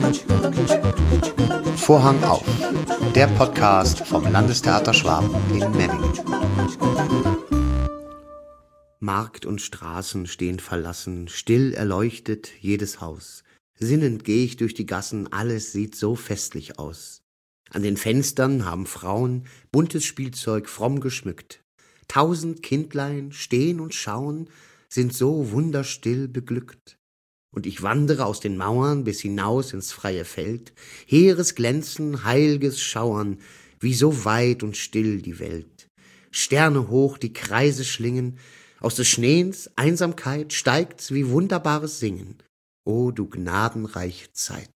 Vorhang auf, der Podcast vom Landestheater Schwaben in Memmingen. Markt und Straßen stehen verlassen, still erleuchtet jedes Haus. Sinnend geh ich durch die Gassen, alles sieht so festlich aus. An den Fenstern haben Frauen buntes Spielzeug fromm geschmückt. 1000 Kindlein stehen und schauen, sind so wunderstill beglückt. Und ich wandere aus den Mauern bis hinaus ins freie Feld, heeres Glänzen, heilges Schauern, wie so weit und still die Welt. Sterne hoch die Kreise schlingen, aus des Schneens Einsamkeit steigt's wie wunderbares Singen. O du gnadenreiche Zeit.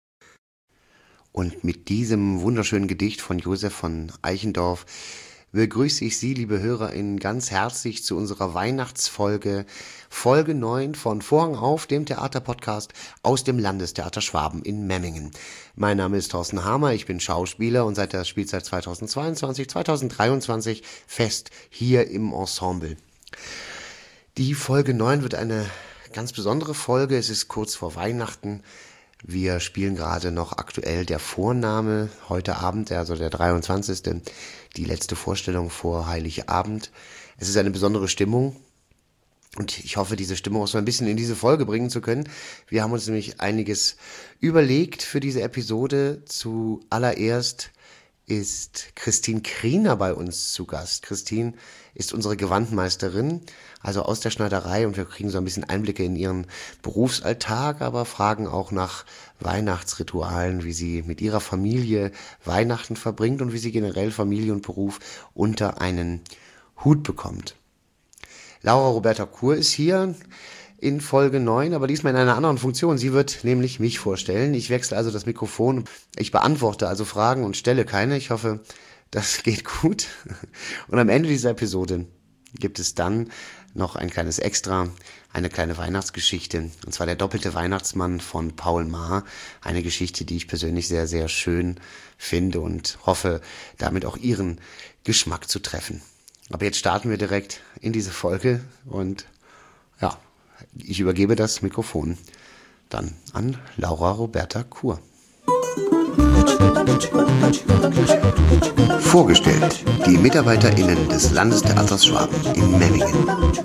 Und mit diesem wunderschönen Gedicht von Josef von Eichendorff begrüße ich Sie, liebe HörerInnen, ganz herzlich zu unserer Weihnachtsfolge, Folge 9 von Vorhang auf, dem Theaterpodcast aus dem Landestheater Schwaben in Memmingen. Mein Name ist Thorsten Hamer, ich bin Schauspieler und seit der Spielzeit 2022, 2023 fest hier im Ensemble. Die Folge 9 wird eine ganz besondere Folge, es ist kurz vor Weihnachten. Wir spielen gerade noch aktuell der Vorname heute Abend, also der 23. Die letzte Vorstellung vor Heiligabend. Es ist eine besondere Stimmung und ich hoffe, diese Stimmung auch so ein bisschen in diese Folge bringen zu können. Wir haben uns nämlich einiges überlegt für diese Episode. Zuallererst ist Christine Kriener bei uns zu Gast. Christine ist unsere Gewandmeisterin, also aus der Schneiderei, und wir kriegen so ein bisschen Einblicke in ihren Berufsalltag, aber fragen auch nach Weihnachtsritualen, wie sie mit ihrer Familie Weihnachten verbringt und wie sie generell Familie und Beruf unter einen Hut bekommt. Laura Roberta Kur ist hier in Folge 9, aber diesmal in einer anderen Funktion. Sie wird nämlich mich vorstellen. Ich wechsle also das Mikrofon. Ich beantworte also Fragen und stelle keine. Ich hoffe, das geht gut. Und am Ende dieser Episode gibt es dann noch ein kleines Extra, eine kleine Weihnachtsgeschichte. Und zwar der doppelte Weihnachtsmann von Paul Maar. Eine Geschichte, die ich persönlich sehr, sehr schön finde und hoffe, damit auch Ihren Geschmack zu treffen. Aber jetzt starten wir direkt in diese Folge und ja, ich übergebe das Mikrofon dann an Laura Roberta Kur. Vorgestellt, die MitarbeiterInnen des Landestheaters Schwaben in Memmingen.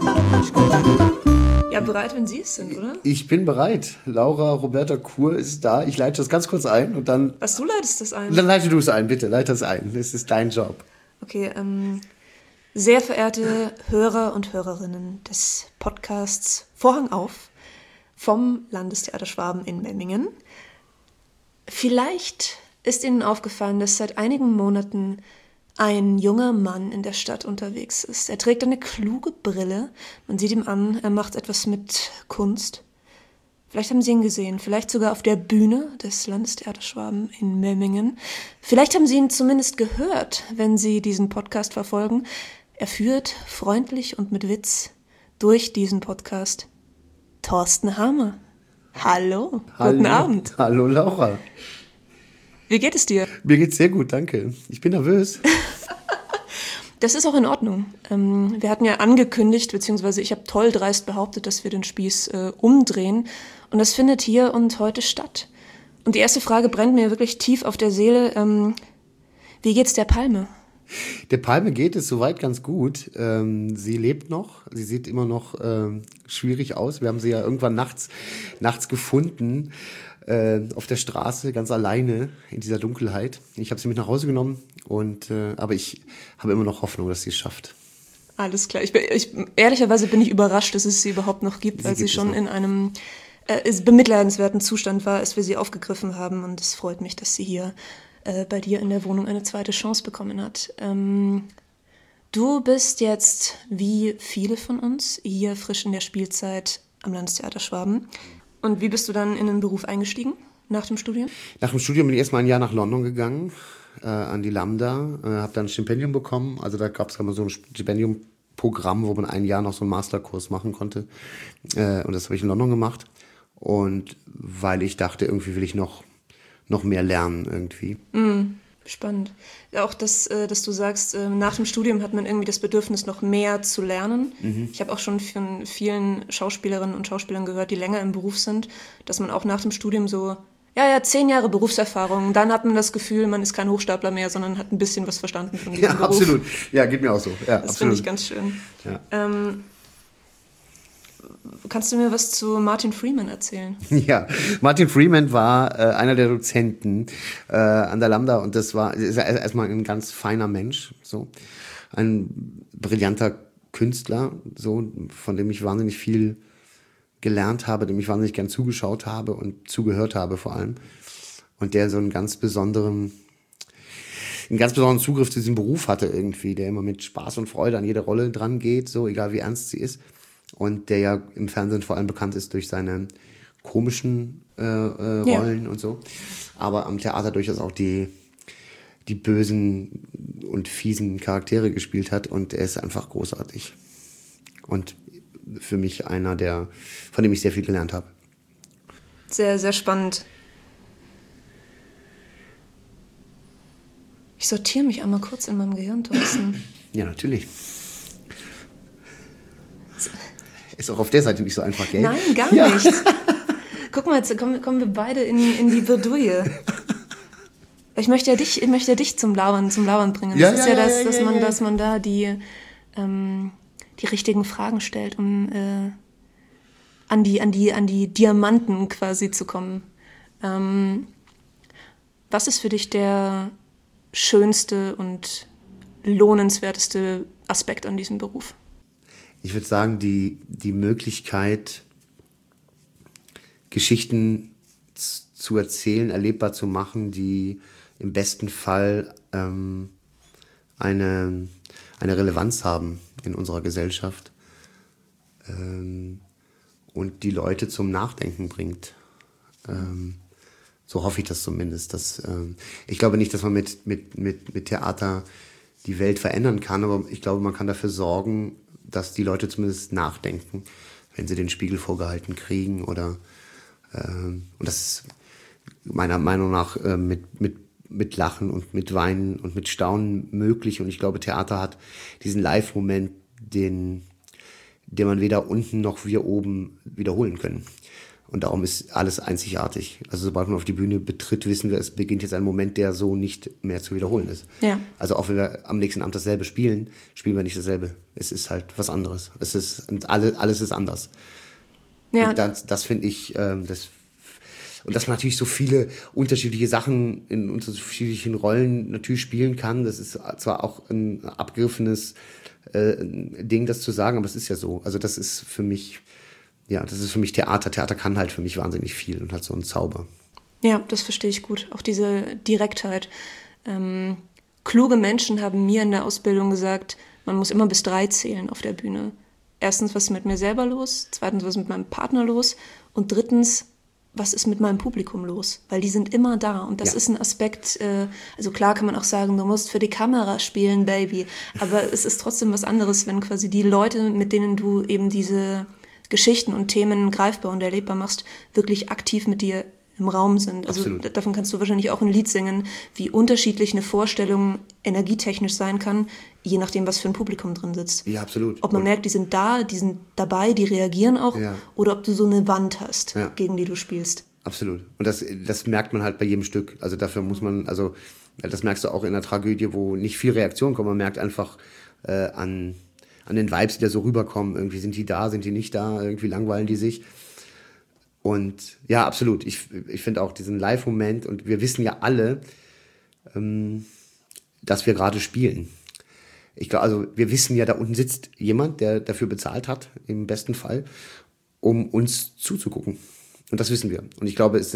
Ja, bereit, wenn Sie es sind, oder? Ich bin bereit. Laura Roberta Kur ist da. Ich leite das ganz kurz ein und dann... Was, du leitest das ein? Dann leite du es ein, bitte. Leite es ein. Das ist dein Job. Okay, sehr verehrte Hörer und Hörerinnen des Podcasts Vorhang auf vom Landestheater Schwaben in Memmingen. Vielleicht ist Ihnen aufgefallen, dass seit einigen Monaten ein junger Mann in der Stadt unterwegs ist. Er trägt eine kluge Brille. Man sieht ihm an, er macht etwas mit Kunst. Vielleicht haben Sie ihn gesehen, vielleicht sogar auf der Bühne des Landestheaters Schwaben in Memmingen. Vielleicht haben Sie ihn zumindest gehört, wenn Sie diesen Podcast verfolgen. Er führt freundlich und mit Witz durch diesen Podcast Thorsten Hamer. Hallo, guten Abend. Hallo Laura. Wie geht es dir? Mir geht's sehr gut, danke. Ich bin nervös. Das ist auch in Ordnung. Wir hatten ja angekündigt, beziehungsweise ich habe toll dreist behauptet, dass wir den Spieß umdrehen. Und das findet hier und heute statt. Und die erste Frage brennt mir wirklich tief auf der Seele. Wie geht's der Palme? Der Palme geht es soweit ganz gut. Sie lebt noch. Sie sieht immer noch schwierig aus. Wir haben sie ja irgendwann nachts gefunden auf der Straße, ganz alleine in dieser Dunkelheit. Ich habe sie mit nach Hause genommen, aber ich habe immer noch Hoffnung, dass sie es schafft. Alles klar. Ehrlicherweise bin ich überrascht, dass es sie überhaupt noch gibt, weil sie schon in einem bemitleidenswerten Zustand war, als wir sie aufgegriffen haben. Und es freut mich, dass sie hier bei dir in der Wohnung eine zweite Chance bekommen hat. Du bist jetzt, wie viele von uns, hier frisch in der Spielzeit am Landestheater Schwaben. Und wie bist du dann in den Beruf eingestiegen nach dem Studium? Nach dem Studium bin ich erstmal ein Jahr nach London gegangen, an die Lambda, habe dann ein Stipendium bekommen. Also da gab es so ein Stipendiumprogramm, wo man ein Jahr noch so einen Masterkurs machen konnte. Und das habe ich in London gemacht. Und weil ich dachte, irgendwie will ich noch mehr lernen irgendwie. Spannend. Auch, dass du sagst, nach dem Studium hat man irgendwie das Bedürfnis, noch mehr zu lernen. Ich habe auch schon von vielen Schauspielerinnen und Schauspielern gehört, die länger im Beruf sind, dass man auch nach dem Studium so Ja, 10 Jahre Berufserfahrung. Dann hat man das Gefühl, man ist kein Hochstapler mehr, sondern hat ein bisschen was verstanden von diesem Ja, Beruf. absolut. Ja, geht mir auch so. Ja, Das absolut. finde ich ganz schön. Ja. Kannst du mir was zu Martin Freeman erzählen? Ja, Martin Freeman war einer der Dozenten an der Lambda und ist erstmal ein ganz feiner Mensch, so ein brillanter Künstler, so von dem ich wahnsinnig viel gelernt habe, dem ich wahnsinnig gern zugeschaut habe und zugehört habe vor allem und der so einen ganz besonderen Zugriff zu diesem Beruf hatte irgendwie, der immer mit Spaß und Freude an jede Rolle dran geht, so egal wie ernst sie ist. Und der ja im Fernsehen vor allem bekannt ist durch seine komischen Rollen und so. Aber am Theater durchaus auch die bösen und fiesen Charaktere gespielt hat. Und er ist einfach großartig. Und für mich einer, von dem ich sehr viel gelernt habe. Sehr, sehr spannend. Ich sortiere mich einmal kurz in meinem Gehirn, Thorsten. Ja, natürlich. Ist auch auf der Seite nicht so einfach, gell? Nein, gar nicht. Guck mal, jetzt kommen wir beide in die Bredouille. Ich möchte ja dich zum Lauern bringen. Das ist dass man da die richtigen Fragen stellt, um an die Diamanten quasi zu kommen. Was ist für dich der schönste und lohnenswerteste Aspekt an diesem Beruf? Ich würde sagen, die Möglichkeit, Geschichten zu erzählen, erlebbar zu machen, die im besten Fall eine Relevanz haben in unserer Gesellschaft und die Leute zum Nachdenken bringt. So hoffe ich das zumindest. Ich glaube nicht, dass man mit Theater die Welt verändern kann, aber ich glaube, man kann dafür sorgen, dass die Leute zumindest nachdenken, wenn sie den Spiegel vorgehalten kriegen und das ist meiner Meinung nach mit Lachen und mit Weinen und mit Staunen möglich und ich glaube, Theater hat diesen Live-Moment, den man weder unten noch wir oben wiederholen können. Und darum ist alles einzigartig. Also sobald man auf die Bühne betritt, wissen wir, es beginnt jetzt ein Moment, der so nicht mehr zu wiederholen ist. Ja. Also auch wenn wir am nächsten Abend dasselbe spielen, spielen wir nicht dasselbe. Es ist halt was anderes. Alles ist anders. Ja. Und das finde ich, und dass man natürlich so viele unterschiedliche Sachen in unterschiedlichen Rollen natürlich spielen kann. Das ist zwar auch ein abgegriffenes Ding, das zu sagen, aber es ist ja so. Also das ist für mich Theater. Theater kann halt für mich wahnsinnig viel und hat so einen Zauber. Ja, das verstehe ich gut. Auch diese Direktheit. Kluge Menschen haben mir in der Ausbildung gesagt, man muss immer bis 3 zählen auf der Bühne. Erstens, was ist mit mir selber los? Zweitens, was ist mit meinem Partner los? Und drittens, was ist mit meinem Publikum los? Weil die sind immer da und das ist ein Aspekt, also klar kann man auch sagen, du musst für die Kamera spielen, Baby, aber es ist trotzdem was anderes, wenn quasi die Leute, mit denen du eben diese Geschichten und Themen greifbar und erlebbar machst, wirklich aktiv mit dir im Raum sind. Also Absolut. davon kannst du wahrscheinlich auch ein Lied singen, wie unterschiedlich eine Vorstellung energietechnisch sein kann, je nachdem, was für ein Publikum drin sitzt. Ja, absolut. Ob man merkt, die sind da, die sind dabei, die reagieren auch, oder ob du so eine Wand hast, gegen die du spielst. Absolut. Und das merkt man halt bei jedem Stück. Also dafür muss man, das merkst du auch in einer Tragödie, wo nicht viel Reaktion kommt. Man merkt einfach an den Vibes, die da so rüberkommen. Irgendwie sind die da, sind die nicht da, irgendwie langweilen die sich. Und ja, absolut. Ich finde auch diesen Live-Moment, und wir wissen ja alle, dass wir gerade spielen. Ich glaube, also wir wissen ja, da unten sitzt jemand, der dafür bezahlt hat, im besten Fall, um uns zuzugucken. Und das wissen wir. Und ich glaube,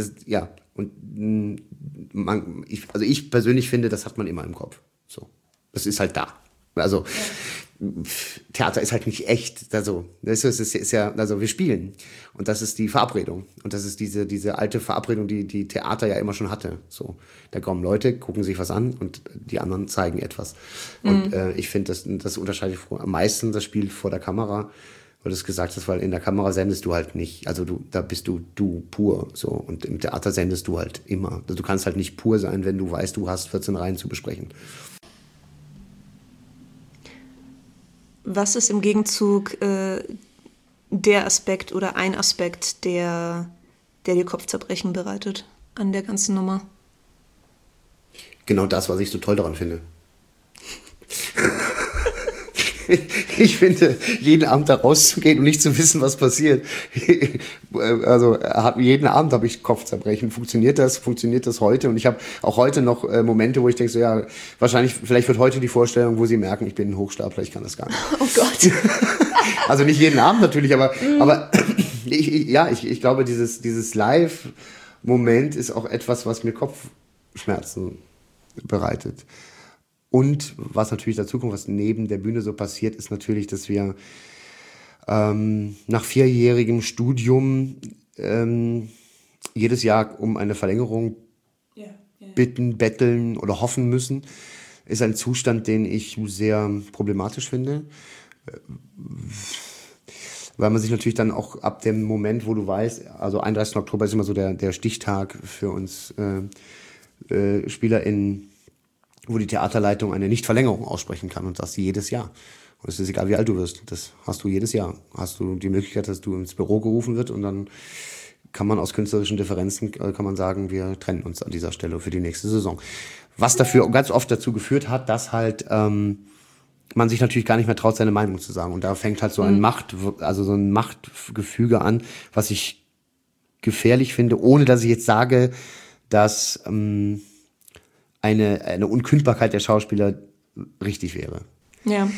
ich persönlich finde, das hat man immer im Kopf. So. Das ist halt da. Also, Theater ist halt nicht echt. Also, es ist ja, also wir spielen. Und das ist die Verabredung. Und das ist diese alte Verabredung, die Theater ja immer schon hatte. So, da kommen Leute, gucken sich was an und die anderen zeigen etwas. Und ich finde, das unterscheidet am meisten das Spiel vor der Kamera, weil du es gesagt hast, weil in der Kamera sendest du halt nicht. Also da bist du pur. So. Und im Theater sendest du halt immer. Also du kannst halt nicht pur sein, wenn du weißt, du hast 14 Reihen zu besprechen. Was ist im Gegenzug der Aspekt oder ein Aspekt, der dir Kopfzerbrechen bereitet an der ganzen Nummer? Genau das, was ich so toll daran finde. Ich finde, jeden Abend da rauszugehen und nicht zu wissen, was passiert. Also jeden Abend habe ich Kopfzerbrechen. Funktioniert das heute? Und ich habe auch heute noch Momente, wo ich denke, so ja, vielleicht wird heute die Vorstellung, wo sie merken, ich bin ein Hochstapler, ich kann das gar nicht. Oh Gott. Also nicht jeden Abend natürlich, aber ich glaube, dieses Live-Moment ist auch etwas, was mir Kopfschmerzen bereitet. Und was natürlich dazu kommt, was neben der Bühne so passiert, ist natürlich, dass wir nach 4-jährigem Studium jedes Jahr um eine Verlängerung bitten, betteln oder hoffen müssen. Ist ein Zustand, den ich sehr problematisch finde. Weil man sich natürlich dann auch ab dem Moment, wo du weißt, also 31. Oktober ist immer so der Stichtag für uns SpielerInnen, wo die Theaterleitung eine Nichtverlängerung aussprechen kann und das jedes Jahr. Und es ist egal, wie alt du wirst. Das hast du jedes Jahr. Hast du die Möglichkeit, dass du ins Büro gerufen wird und dann kann man aus künstlerischen Differenzen kann man sagen, wir trennen uns an dieser Stelle für die nächste Saison. Was dafür ganz oft dazu geführt hat, dass halt man sich natürlich gar nicht mehr traut, seine Meinung zu sagen. Und da fängt halt so ein Machtgefüge an, was ich gefährlich finde, ohne dass ich jetzt sage, dass eine Unkündbarkeit der Schauspieler richtig wäre. Ja.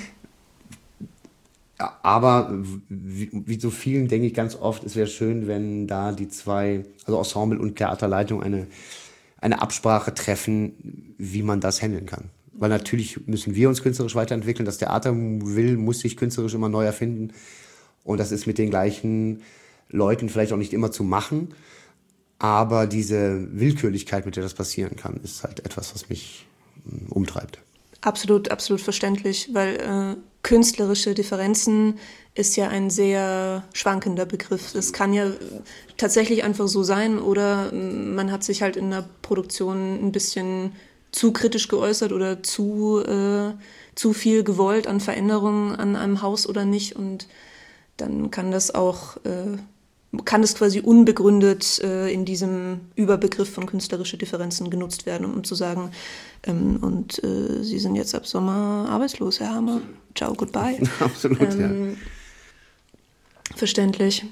Aber wie so vielen denke ich ganz oft, es wäre schön, wenn da die zwei, also Ensemble und Theaterleitung, eine Absprache treffen, wie man das handeln kann. Weil natürlich müssen wir uns künstlerisch weiterentwickeln. Das Theater muss sich künstlerisch immer neu erfinden. Und das ist mit den gleichen Leuten vielleicht auch nicht immer zu machen. Aber diese Willkürlichkeit, mit der das passieren kann, ist halt etwas, was mich umtreibt. Absolut, absolut verständlich, weil künstlerische Differenzen ist ja ein sehr schwankender Begriff. Es kann ja tatsächlich einfach so sein oder man hat sich halt in der Produktion ein bisschen zu kritisch geäußert oder zu viel gewollt an Veränderungen an einem Haus oder nicht und dann kann das quasi unbegründet in diesem Überbegriff von künstlerische Differenzen genutzt werden, um zu sagen, Sie sind jetzt ab Sommer arbeitslos, Herr Hammer. Ciao, goodbye. Absolut, ja. Verständlich.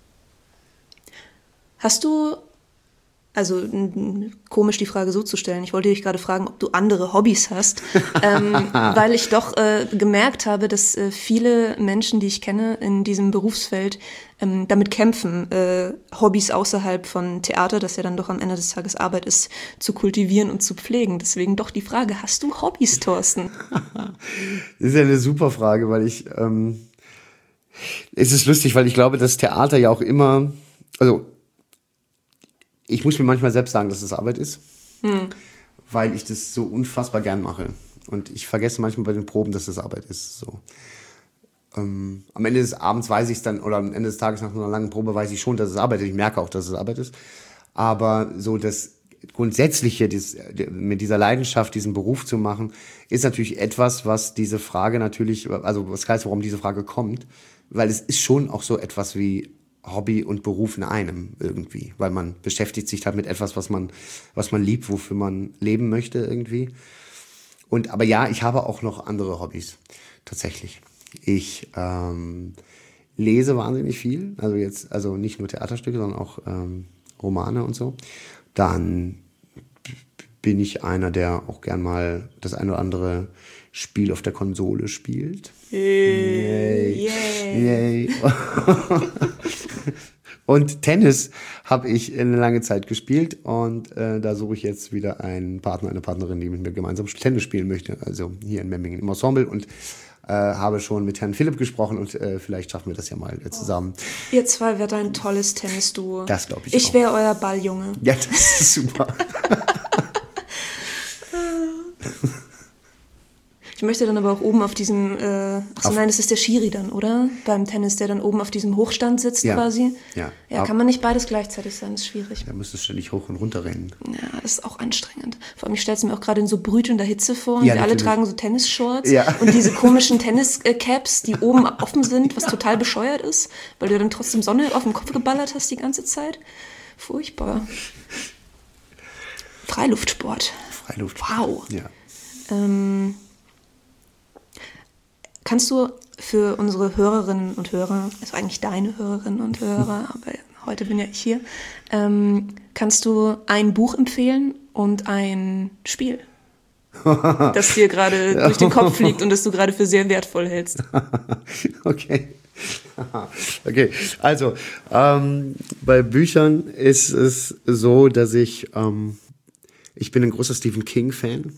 Hast du, also komisch die Frage so zu stellen, ich wollte dich gerade fragen, ob du andere Hobbys hast, weil ich doch gemerkt habe, dass viele Menschen, die ich kenne in diesem Berufsfeld, damit kämpfen, Hobbys außerhalb von Theater, das ja dann doch am Ende des Tages Arbeit ist, zu kultivieren und zu pflegen. Deswegen doch die Frage, hast du Hobbys, Thorsten? Das ist ja eine super Frage, weil es ist lustig, weil ich glaube, dass Theater ja auch immer, also ich muss mir manchmal selbst sagen, dass es Arbeit ist, weil ich das so unfassbar gern mache. Und ich vergesse manchmal bei den Proben, dass es Arbeit ist. So. Am Ende des Abends weiß ich es dann, oder am Ende des Tages nach einer langen Probe weiß ich schon, dass es Arbeit ist. Ich merke auch, dass es Arbeit ist. Aber so das Grundsätzliche, mit dieser Leidenschaft, diesen Beruf zu machen, ist natürlich etwas, was diese Frage natürlich, also was heißt, warum diese Frage kommt, weil es ist schon auch so etwas wie Hobby und Beruf in einem irgendwie, weil man beschäftigt sich halt mit etwas, was man liebt, wofür man leben möchte irgendwie. Aber ja, ich habe auch noch andere Hobbys, tatsächlich. Ich lese wahnsinnig viel, also nicht nur Theaterstücke, sondern auch Romane und so. Dann bin ich einer, der auch gern mal das ein oder andere Spiel auf der Konsole spielt. Yay. Yay. Und Tennis habe ich eine lange Zeit gespielt und da suche ich jetzt wieder einen Partner, eine Partnerin, die mit mir gemeinsam Tennis spielen möchte. Also hier in Memmingen im Ensemble und habe schon mit Herrn Philipp gesprochen und vielleicht schaffen wir das ja mal zusammen. Ihr zwei werdet ein tolles Tennisduo. Das glaube ich auch. Ich wäre euer Balljunge. Ja, das ist super. Ich möchte dann aber auch oben auf diesem, nein, das ist der Schiri dann, oder? Beim Tennis, der dann oben auf diesem Hochstand sitzt quasi. Ja. Ja, kann man nicht beides gleichzeitig sein, ist schwierig. Da müsstest du ständig hoch und runter rennen. Ja, das ist auch anstrengend. Vor allem, ich stelle es mir auch gerade in so brütender Hitze vor und wir alle tragen so Tennisshorts und diese komischen Tenniscaps, die oben offen sind, was total bescheuert ist, weil du dann trotzdem Sonne auf dem Kopf geballert hast die ganze Zeit. Furchtbar. Freiluftsport. Wow. Ja. Kannst du für unsere Hörerinnen und Hörer, also eigentlich deine Hörerinnen und Hörer, aber heute bin ja ich hier, kannst du ein Buch empfehlen und ein Spiel, das dir gerade durch den Kopf fliegt und das du gerade für sehr wertvoll hältst? Okay. Okay, also bei Büchern ist es so, dass ich bin ein großer Stephen King-Fan.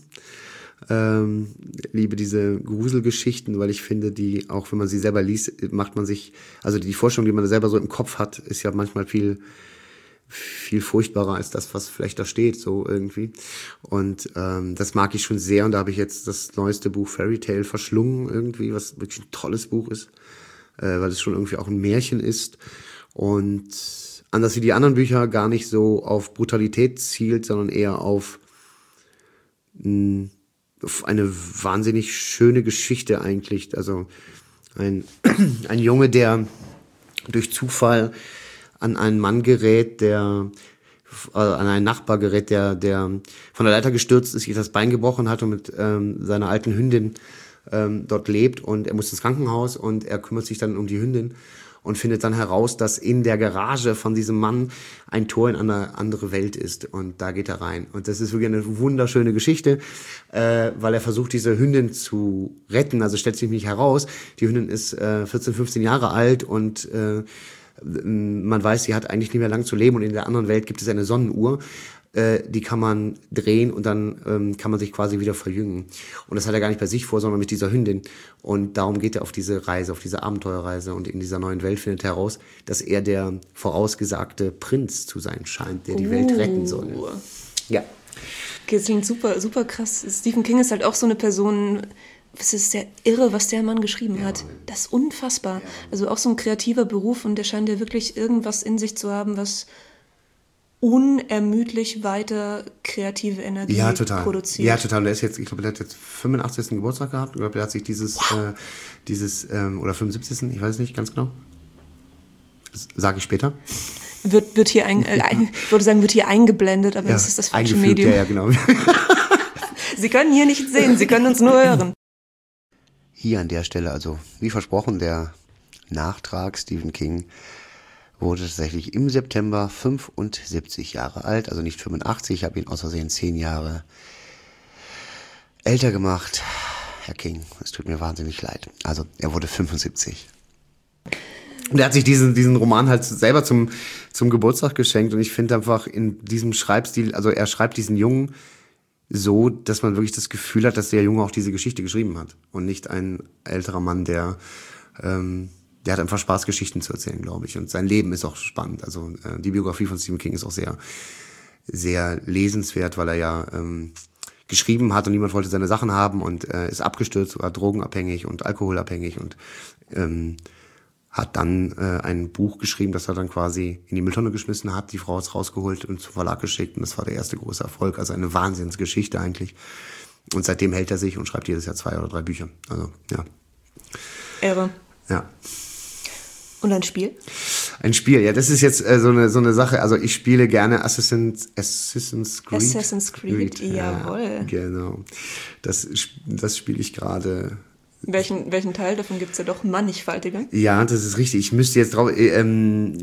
Liebe diese Gruselgeschichten, weil ich finde, die, auch wenn man sie selber liest, macht man sich, also die Vorstellung, die man selber so im Kopf hat, ist ja manchmal viel furchtbarer als das, was vielleicht da steht, so irgendwie. Und das mag ich schon sehr. Und da habe ich jetzt das neueste Buch Fairy Tale verschlungen irgendwie, was wirklich ein tolles Buch ist, weil es schon irgendwie auch ein Märchen ist. Und anders wie die anderen Bücher gar nicht so auf Brutalität zielt, sondern eher auf eine wahnsinnig schöne Geschichte eigentlich. Also ein Junge, der durch Zufall an einen Mann gerät, an einen Nachbar gerät, der von der Leiter gestürzt ist, sich das Bein gebrochen hat und mit seiner alten Hündin dort lebt, und er muss ins Krankenhaus und er kümmert sich dann um die Hündin und findet dann heraus, dass in der Garage von diesem Mann ein Tor in eine andere Welt ist, und da geht er rein. Und das ist wirklich eine wunderschöne Geschichte, weil er versucht, diese Hündin zu retten. Also stellt sich nicht heraus, die Hündin ist 14, 15 Jahre alt und man weiß, sie hat eigentlich nicht mehr lang zu leben, und in der anderen Welt gibt es eine Sonnenuhr, die kann man drehen und dann kann man sich quasi wieder verjüngen. Und das hat er gar nicht bei sich vor, sondern mit dieser Hündin. Und darum geht er auf diese Reise, auf diese Abenteuerreise, und in dieser neuen Welt findet er heraus, dass er der vorausgesagte Prinz zu sein scheint, der die Welt retten soll. Ja. Okay, das klingt super, super krass. Stephen King ist halt auch so eine Person. Es ist sehr irre, was der Mann geschrieben hat. Das ist unfassbar. Also auch so ein kreativer Beruf, und der scheint ja wirklich irgendwas in sich zu haben, was unermüdlich weiter kreative Energie produziert. Ja, total. Der ist jetzt, ich glaube, der hat jetzt 85. Geburtstag gehabt. Ich glaube, der hat sich dieses oder 75. Ich weiß nicht ganz genau. Das sage ich später. Wird hier ich würde sagen, wird hier eingeblendet, aber das ist das falsche Medium. Ja, genau. Sie können hier nicht sehen, Sie können uns nur hören. Hier an der Stelle, also wie versprochen, der Nachtrag. Stephen King wurde tatsächlich im September 75 Jahre alt, also nicht 85, ich habe ihn aus Versehen 10 Jahre älter gemacht. Herr King, es tut mir wahnsinnig leid. Also er wurde 75. Und er hat sich diesen Roman halt selber zum Geburtstag geschenkt, und ich finde einfach in diesem Schreibstil, also er schreibt diesen Jungen so, dass man wirklich das Gefühl hat, dass der Junge auch diese Geschichte geschrieben hat und nicht ein älterer Mann, der hat einfach Spaß, Geschichten zu erzählen, glaube ich. Und sein Leben ist auch spannend. Also die Biografie von Stephen King ist auch sehr, sehr lesenswert, weil er ja geschrieben hat und niemand wollte seine Sachen haben und ist abgestürzt, war drogenabhängig und alkoholabhängig und hat dann ein Buch geschrieben, das er dann quasi in die Mülltonne geschmissen hat. Die Frau hat es rausgeholt und zum Verlag geschickt, und das war der erste große Erfolg. Also eine Wahnsinnsgeschichte eigentlich. Und seitdem hält er sich und schreibt jedes Jahr 2 oder 3 Bücher. Also, ja. Irre. Ja. Und ein Spiel? Ein Spiel, ja, das ist jetzt so eine Sache. Also ich spiele gerne Assassin's Creed. Assassin's Creed, jawohl. Ja, genau. Das spiele ich gerade. Welchen Teil davon gibt's ja doch mannigfaltige? Ja, das ist richtig. Ich müsste jetzt drauf. In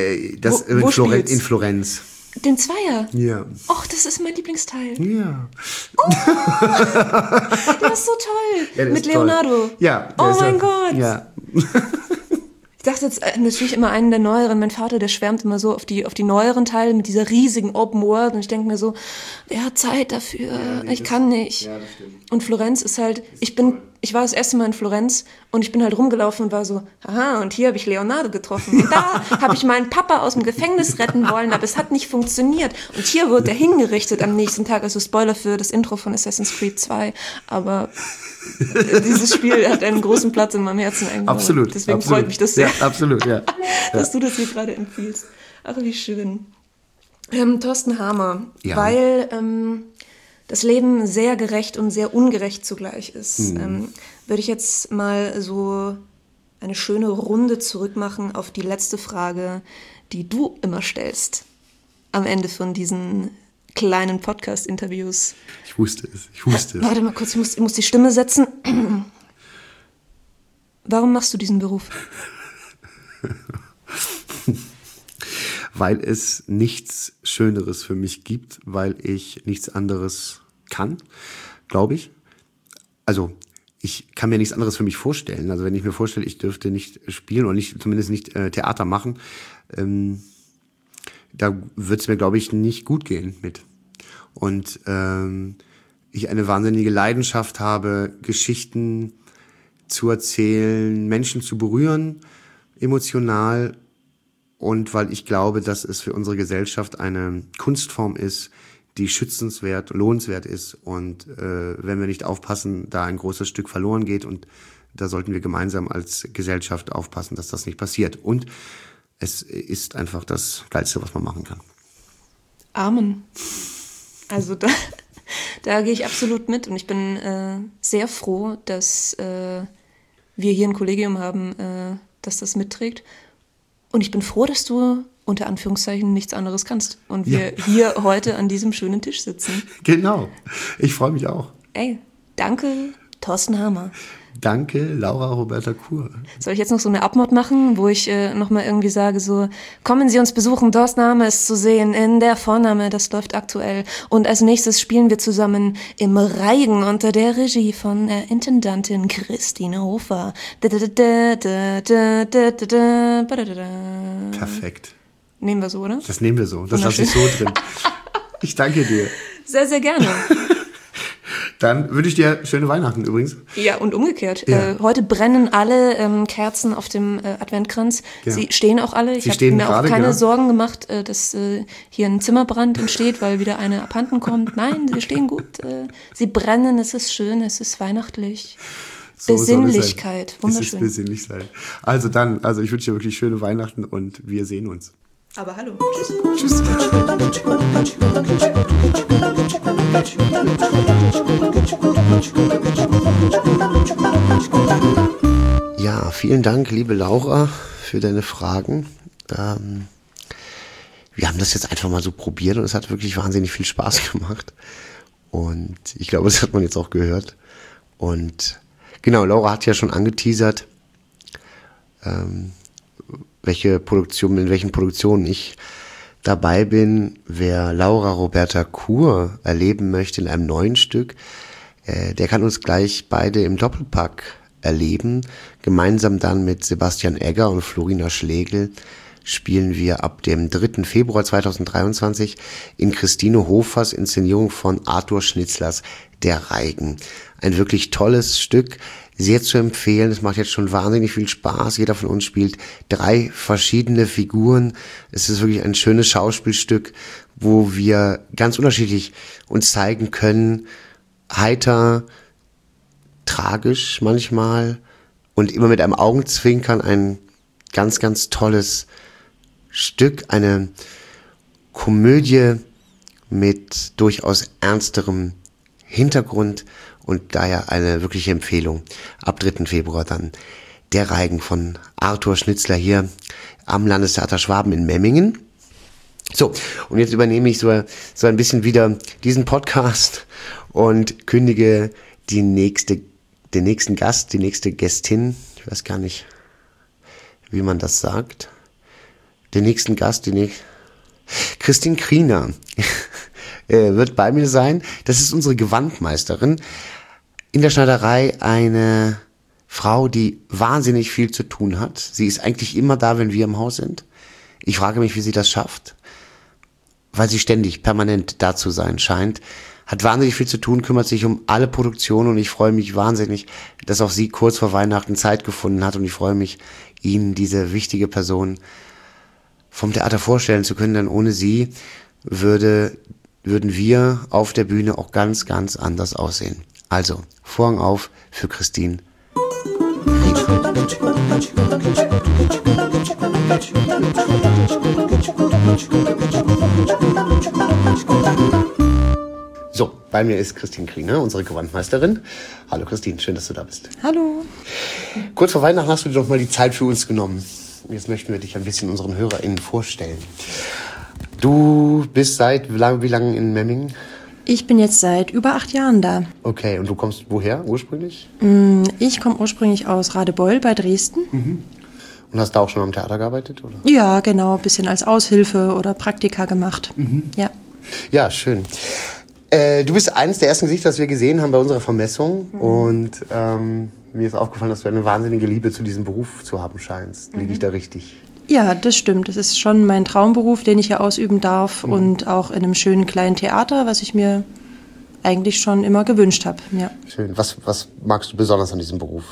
Florenz. Den Zweier? Ja. Och, das ist mein Lieblingsteil. Ja. Oh, der ist so toll. Ja, mit Leonardo. Toll. Ja. Oh mein Gott. Ja. Ich dachte jetzt natürlich immer einen der neueren. Mein Vater, der schwärmt immer so auf die neueren Teile mit dieser riesigen Open World. Und ich denke mir so, wer hat Zeit dafür? Ja, ich kann nicht. Ja, das stimmt. Und Florenz ist halt, ich war das erste Mal in Florenz und ich bin halt rumgelaufen und war so, aha, und hier habe ich Leonardo getroffen. Und da habe ich meinen Papa aus dem Gefängnis retten wollen, aber es hat nicht funktioniert. Und hier wurde er hingerichtet am nächsten Tag. Also Spoiler für das Intro von Assassin's Creed 2. Aber dieses Spiel hat einen großen Platz in meinem Herzen eingenommen. Absolut. Deswegen freut mich das sehr. Ja, absolut, ja. Dass du das hier gerade empfiehlst. Ach, wie schön. Thorsten Harmer, ja. Weil das Leben sehr gerecht und sehr ungerecht zugleich ist, würde ich jetzt mal so eine schöne Runde zurückmachen auf die letzte Frage, die du immer stellst am Ende von diesen kleinen Podcast-Interviews. Ich wusste es. Warte mal kurz, ich muss die Stimme setzen. Warum machst du diesen Beruf? Weil es nichts Schöneres für mich gibt, weil ich nichts anderes kann, glaube ich. Also ich kann mir nichts anderes für mich vorstellen. Also wenn ich mir vorstelle, ich dürfte nicht spielen oder zumindest nicht Theater machen, da wird es mir, glaube ich, nicht gut gehen mit. Und ich eine wahnsinnige Leidenschaft habe, Geschichten zu erzählen, Menschen zu berühren, emotional. Und weil ich glaube, dass es für unsere Gesellschaft eine Kunstform ist, die schützenswert, lohnenswert ist. Und wenn wir nicht aufpassen, da ein großes Stück verloren geht. Und da sollten wir gemeinsam als Gesellschaft aufpassen, dass das nicht passiert. Und es ist einfach das Geilste, was man machen kann. Amen. Also da gehe ich absolut mit. Und ich bin sehr froh, dass wir hier ein Kollegium haben, das das mitträgt. Und ich bin froh, dass du unter Anführungszeichen nichts anderes kannst. Und wir hier heute an diesem schönen Tisch sitzen. Genau. Ich freue mich auch. Ey, danke, Thorsten Hammer. Danke, Laura Roberta Kur. Soll ich jetzt noch so eine Abmod machen, wo ich nochmal irgendwie sage, so, kommen Sie uns besuchen, Thorsten Hammer ist zu sehen in der Vorname, das läuft aktuell. Und als nächstes spielen wir zusammen im Reigen unter der Regie von Intendantin Christine Hofer. Perfekt. Nehmen wir so, oder? Das nehmen wir so. Das lasse ich so drin. Ich danke dir. Sehr, sehr gerne. Dann wünsche ich dir schöne Weihnachten übrigens. Ja, und umgekehrt. Ja. Heute brennen alle Kerzen auf dem Adventkranz. Ja. Sie stehen auch alle. Ich habe mir auch keine Sorgen gemacht, dass hier ein Zimmerbrand entsteht, weil wieder eine abhanden kommt. Nein, sie stehen gut. Sie brennen, es ist schön, es ist weihnachtlich. So Besinnlichkeit, wunderschön. Es ist besinnlich sein. Also ich wünsche dir wirklich schöne Weihnachten und wir sehen uns. Aber hallo. Tschüss. Ja, vielen Dank, liebe Laura, für deine Fragen. Wir haben das jetzt einfach mal so probiert und es hat wirklich wahnsinnig viel Spaß gemacht. Und ich glaube, das hat man jetzt auch gehört. Und genau, Laura hat ja schon angeteasert, in welchen Produktionen ich dabei bin. Wer Laura Roberta Kur erleben möchte in einem neuen Stück, der kann uns gleich beide im Doppelpack erleben. Gemeinsam dann mit Sebastian Egger und Florina Schlegel spielen wir ab dem 3. Februar 2023 in Christine Hofers Inszenierung von Arthur Schnitzlers Der Reigen. Ein wirklich tolles Stück, sehr zu empfehlen. Es macht jetzt schon wahnsinnig viel Spaß. Jeder von uns spielt 3 verschiedene Figuren. Es ist wirklich ein schönes Schauspielstück, wo wir ganz unterschiedlich uns zeigen können. Heiter, tragisch manchmal und immer mit einem Augenzwinkern. Ein ganz, ganz tolles Stück. Eine Komödie mit durchaus ernsterem Hintergrund. Und daher eine wirkliche Empfehlung. Ab 3. Februar dann Der Reigen von Arthur Schnitzler hier am Landestheater Schwaben in Memmingen. So, und jetzt übernehme ich so ein bisschen wieder diesen Podcast und kündige den nächsten Gast, die nächste Gästin, ich weiß gar nicht, wie man das sagt, den nächsten Gast, Christine Kriener wird bei mir sein. Das ist unsere Gewandmeisterin. In der Schneiderei eine Frau, die wahnsinnig viel zu tun hat. Sie ist eigentlich immer da, wenn wir im Haus sind. Ich frage mich, wie sie das schafft, weil sie ständig, permanent da zu sein scheint. Hat wahnsinnig viel zu tun, kümmert sich um alle Produktionen und ich freue mich wahnsinnig, dass auch sie kurz vor Weihnachten Zeit gefunden hat und ich freue mich, Ihnen diese wichtige Person vom Theater vorstellen zu können, denn ohne sie würden wir auf der Bühne auch ganz, ganz anders aussehen. Also, Vorhang auf für Christine Kriener. So, bei mir ist Christine Kriener, unsere Gewandmeisterin. Hallo Christine, schön, dass du da bist. Hallo. Kurz vor Weihnachten hast du dir doch mal die Zeit für uns genommen. Jetzt möchten wir dich ein bisschen unseren HörerInnen vorstellen. Du bist seit wie lange in Memmingen? Ich bin jetzt seit über 8 Jahren da. Okay, und du kommst woher ursprünglich? Ich komme ursprünglich aus Radebeul bei Dresden. Und hast da auch schon am Theater gearbeitet, oder? Ja, genau, ein bisschen als Aushilfe oder Praktika gemacht. Ja. Ja, schön. Du bist eines der ersten Gesichter, das wir gesehen haben bei unserer Vermessung. Und mir ist aufgefallen, dass du eine wahnsinnige Liebe zu diesem Beruf zu haben scheinst. Liege ich da richtig? Ja, das stimmt. Das ist schon mein Traumberuf, den ich hier ausüben darf und auch in einem schönen kleinen Theater, was ich mir eigentlich schon immer gewünscht habe. Ja. Schön. Was magst du besonders an diesem Beruf?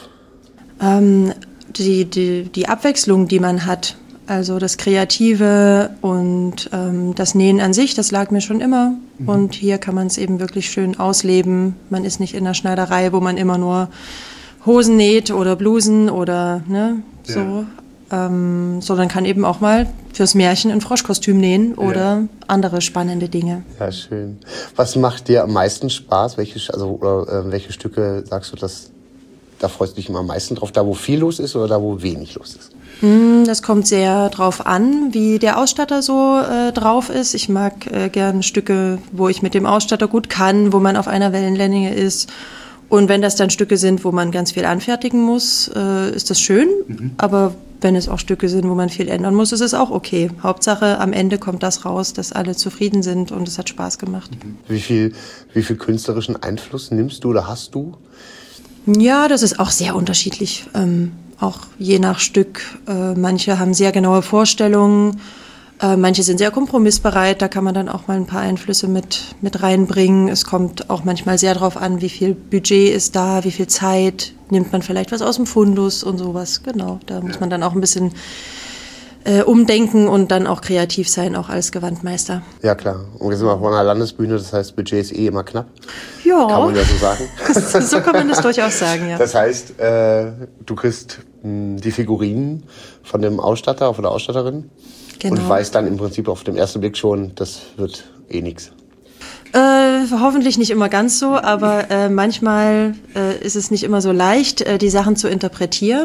Die Abwechslung, die man hat, also das Kreative und das Nähen an sich, das lag mir schon immer. Und hier kann man es eben wirklich schön ausleben. Man ist nicht in der Schneiderei, wo man immer nur Hosen näht oder Blusen oder so. Sondern kann eben auch mal fürs Märchen ein Froschkostüm nähen oder andere spannende Dinge. Ja, schön. Was macht dir am meisten Spaß? Welche Stücke sagst du, da freust du dich immer am meisten drauf? Da, wo viel los ist oder da, wo wenig los ist? Das kommt sehr drauf an, wie der Ausstatter so drauf ist. Ich mag gern Stücke, wo ich mit dem Ausstatter gut kann, wo man auf einer Wellenlänge ist. Und wenn das dann Stücke sind, wo man ganz viel anfertigen muss, ist das schön. Aber wenn es auch Stücke sind, wo man viel ändern muss, ist es auch okay. Hauptsache, am Ende kommt das raus, dass alle zufrieden sind und es hat Spaß gemacht. Wie viel künstlerischen Einfluss nimmst du oder hast du? Ja, das ist auch sehr unterschiedlich. Auch je nach Stück. Manche haben sehr genaue Vorstellungen. Manche sind sehr kompromissbereit, da kann man dann auch mal ein paar Einflüsse mit reinbringen. Es kommt auch manchmal sehr darauf an, wie viel Budget ist da, wie viel Zeit, nimmt man vielleicht was aus dem Fundus und sowas. Genau, da muss man dann auch ein bisschen umdenken und dann auch kreativ sein, auch als Gewandmeister. Ja, klar. Und wir sind auf einer Landesbühne, das heißt, Budget ist immer knapp. Ja. Kann man ja so sagen. So kann man das durchaus sagen, ja. Das heißt, du kriegst die Figurinen von dem Ausstatter, von der Ausstatterin. Genau. Und weiß dann im Prinzip auf den ersten Blick schon, das wird eh nichts. Hoffentlich nicht immer ganz so, aber manchmal ist es nicht immer so leicht, die Sachen zu interpretieren.